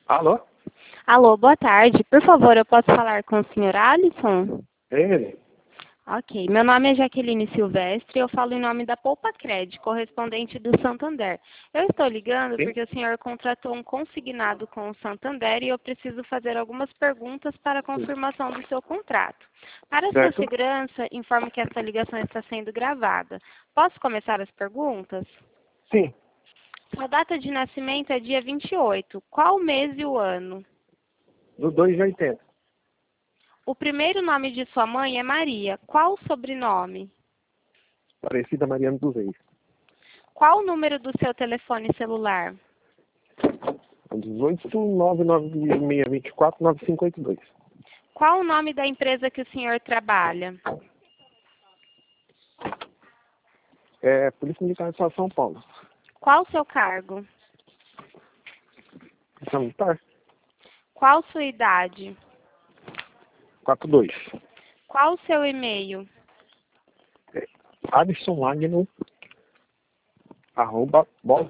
Alô? Alô, boa tarde. Por favor, eu posso falar com o senhor Alisson? Ele? Ok. Meu nome é Jaqueline Silvestre e eu falo em nome da Poupacred, correspondente do Santander. Eu estou ligando Sim? porque o senhor contratou um consignado com o Santander e eu preciso fazer algumas perguntas para a confirmação do seu contrato. Para sua Certo? segurança, informo que esta ligação está sendo gravada. Posso começar as perguntas? Sim. Sua data de nascimento é dia 28. Qual o mês e o ano? Do 2,80. O primeiro nome de sua mãe é Maria. Qual o sobrenome? Aparecida Mariano dos Reis. Qual o número do seu telefone celular? 18-99624-9582. Qual o nome da empresa que o senhor trabalha? É Polícia Militar do Estado de São Paulo. Qual o seu cargo? Polícia Militar? Qual sua idade? 42. Qual o seu e-mail? Alisson Magno, arroba, bom.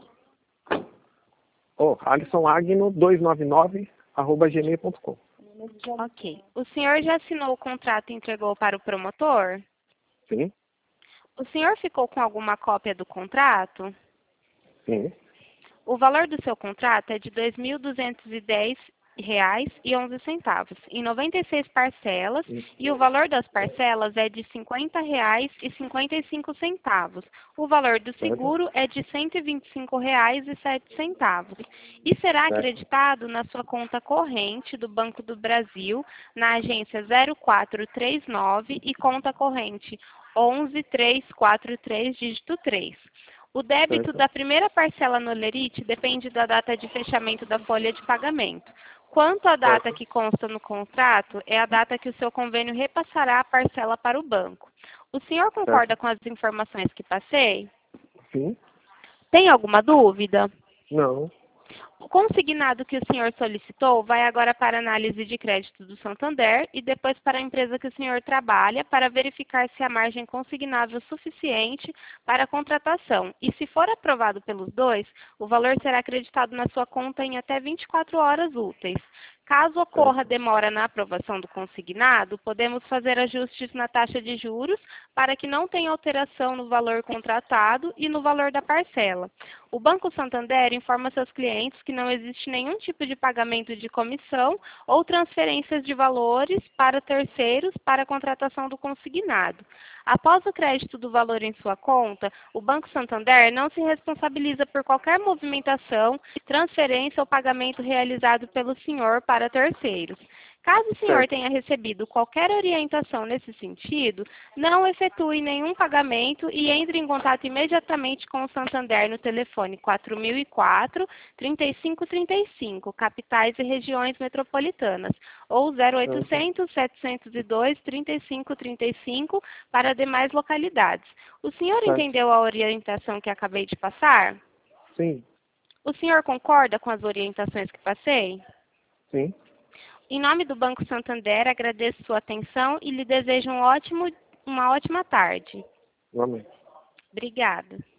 Alisson Agno 299, arroba gmail.com. Ok. O senhor já assinou o contrato e entregou para o promotor? Sim? O senhor ficou com alguma cópia do contrato? Sim. O valor do seu contrato é de R$ 2.210,11, em 96 parcelas, e o valor das parcelas é de R$ 50,55. O valor do Certo? seguro é de R$ 125,07 e será Certo. acreditado na sua conta corrente do Banco do Brasil, na agência 0439 e conta corrente 11343, dígito 3. O débito Certo. da primeira parcela no Olerite depende da data de fechamento da folha de pagamento. Quanto à data Certo. que consta no contrato, é a data que o seu convênio repassará a parcela para o banco. O senhor concorda Certo. com as informações que passei? Sim? Tem alguma dúvida? Não. O consignado que o senhor solicitou vai agora para a análise de crédito do Santander e depois para a empresa que o senhor trabalha para verificar se há margem consignável suficiente para a contratação. E se for aprovado pelos dois, o valor será acreditado na sua conta em até 24 horas úteis. Caso ocorra Certo. demora na aprovação do consignado, podemos fazer ajustes na taxa de juros para que não tenha alteração no valor contratado e no valor da parcela. O Banco Santander informa seus clientes que não existe nenhum tipo de pagamento de comissão ou transferências de valores para terceiros para a contratação do consignado. Após o crédito do valor em sua conta, o Banco Santander não se responsabiliza por qualquer movimentação, transferência ou pagamento realizado pelo senhor para terceiros. Caso o senhor Certo. tenha recebido qualquer orientação nesse sentido, não efetue nenhum pagamento e entre em contato imediatamente com o Santander no telefone 4004-3535, capitais e regiões metropolitanas, ou Certo. 0800-702-3535 para demais localidades. O senhor Certo. entendeu a orientação que acabei de passar? Sim. O senhor concorda com as orientações que passei? Sim. Em nome do Banco Santander, agradeço sua atenção e lhe desejo uma ótima tarde. Igualmente. Obrigada.